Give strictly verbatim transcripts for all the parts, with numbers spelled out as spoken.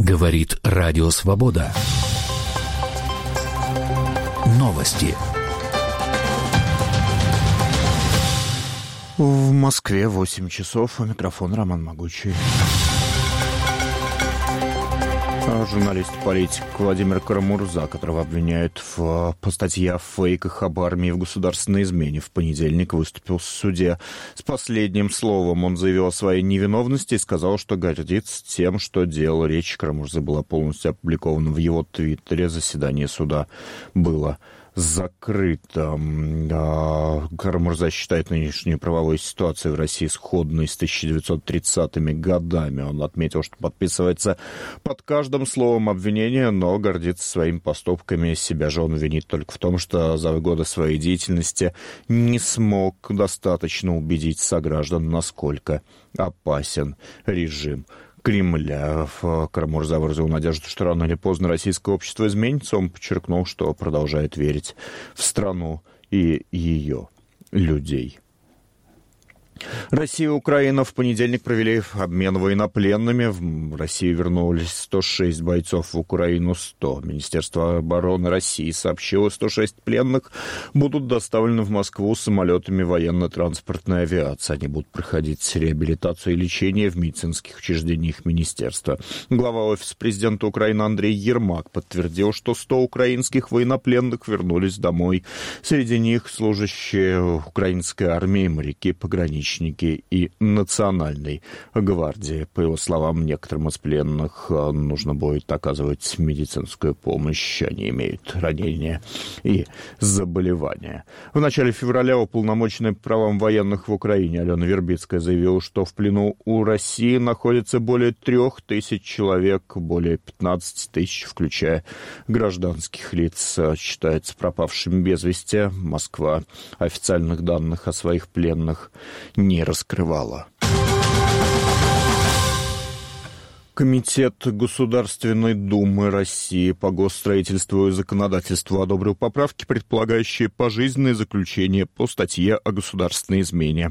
Говорит Радио Свобода. Новости. В Москве восемь часов. У микрофона Роман Могучий. Журналист-политик Владимир Карамурза, которого обвиняют в, по статье о фейках об армии в государственной измене, в понедельник выступил в суде с последним словом. Он заявил о своей невиновности и сказал, что гордится тем, что делал. Речь Карамурзы была полностью опубликована в его твиттере. Заседание суда было закрыто. Карамурза считает нынешнюю правовую ситуацию в России сходной с тысяча девятьсот тридцатыми годами. Он отметил, что подписывается под каждым словом обвинения, но гордится своими поступками. Себя же он винит только в том, что за годы своей деятельности не смог достаточно убедить сограждан, насколько опасен режим Кремля. Карамурза выразил надежду, что рано или поздно российское общество изменится. Он подчеркнул, что продолжает верить в страну и ее людей. Россия и Украина в понедельник провели обмен военнопленными. В Россию вернулись сто шесть бойцов, в Украину сто. Министерство обороны России сообщило, сто шесть пленных будут доставлены в Москву самолетами военно-транспортной авиации. Они будут проходить реабилитацию и лечение в медицинских учреждениях министерства. Глава офиса президента Украины Андрей Ермак подтвердил, что сто украинских военнопленных вернулись домой. Среди них служащие украинской армии, моряки, пограничники и Национальной гвардии. По его словам, некоторым из пленных нужно будет оказывать медицинскую помощь. Они имеют ранения и заболевания. В начале февраля уполномоченная по правам военных в Украине Алена Вербицкая заявила, что в плену у России находится более трех тысяч человек, более пятнадцать тысяч, включая гражданских лиц, считается пропавшими без вести. Москва официальных данных о своих пленных не раскрывала. Комитет Государственной Думы России по госстроительству и законодательству одобрил поправки, предполагающие пожизненное заключение по статье о государственной измене.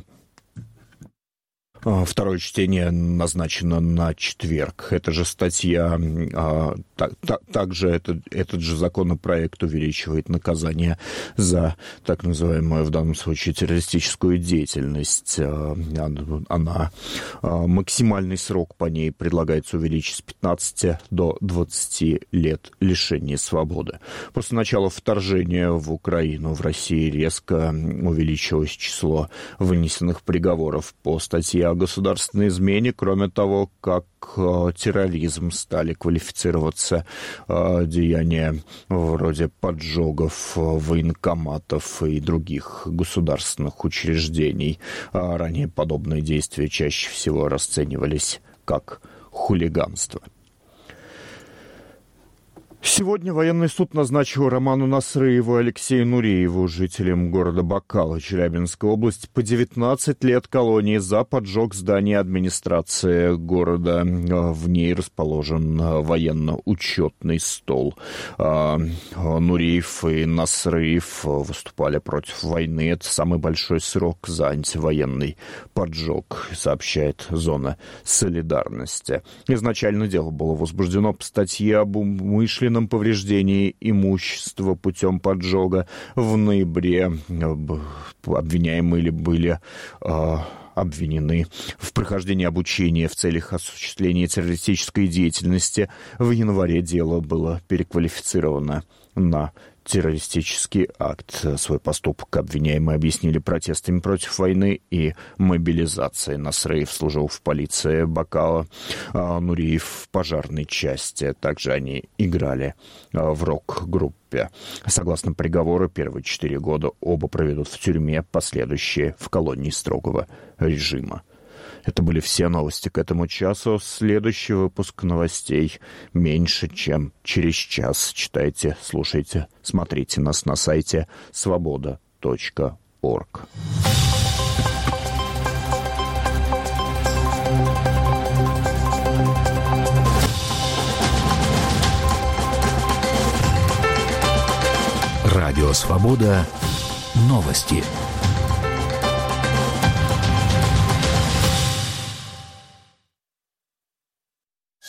Второе чтение назначено на четверг. Эта же статья, а, так, так, также этот, этот же законопроект увеличивает наказание за так называемую в данном случае террористическую деятельность. Она, максимальный срок по ней предлагается увеличить с пятнадцати до двадцати лет лишения свободы. После начала вторжения в Украину в России резко увеличилось число вынесенных приговоров по статье о государственной измене. Кроме того, как э, терроризм стали квалифицироваться э, деяния вроде поджогов э, военкоматов и других государственных учреждений. А ранее подобные действия чаще всего расценивались как хулиганство. Сегодня военный суд назначил Роману Насрыеву и Алексею Нурееву, жителям города Бакалы, Челябинской области, по девятнадцать лет колонии за поджог здания администрации города. В ней расположен военно-учетный стол. Нуреев и Насрыев выступали против войны. Это самый большой срок за антивоенный поджог, сообщает Зона солидарности. Изначально дело было возбуждено по статье об умышленном повреждении имущества путем поджога. В ноябре обвиняемые были э, обвинены в прохождении обучения в целях осуществления террористической деятельности. В январе дело было переквалифицировано на террористический акт. Свой поступок обвиняемые объяснили протестами против войны и мобилизацией. Насрыев служил в полиции Бакала, а Нуреев в пожарной части. Также они играли в рок-группе. Согласно приговору, первые четыре года оба проведут в тюрьме, последующие в колонии строгого режима. Это были все новости к этому часу. Следующий выпуск новостей меньше, чем через час. Читайте, слушайте, смотрите нас на сайте свобода точка орг. Радио «Свобода». Новости.